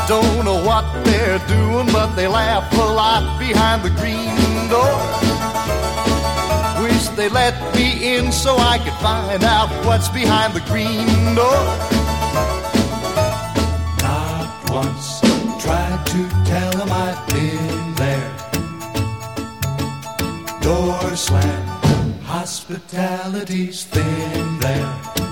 Don't know what they're doing, but they laugh a lot behind the green door. Wish they let me in so I could find out what's behind the green door. Not once tried to tell them I've been there. Door slammed, hospitality's thin there.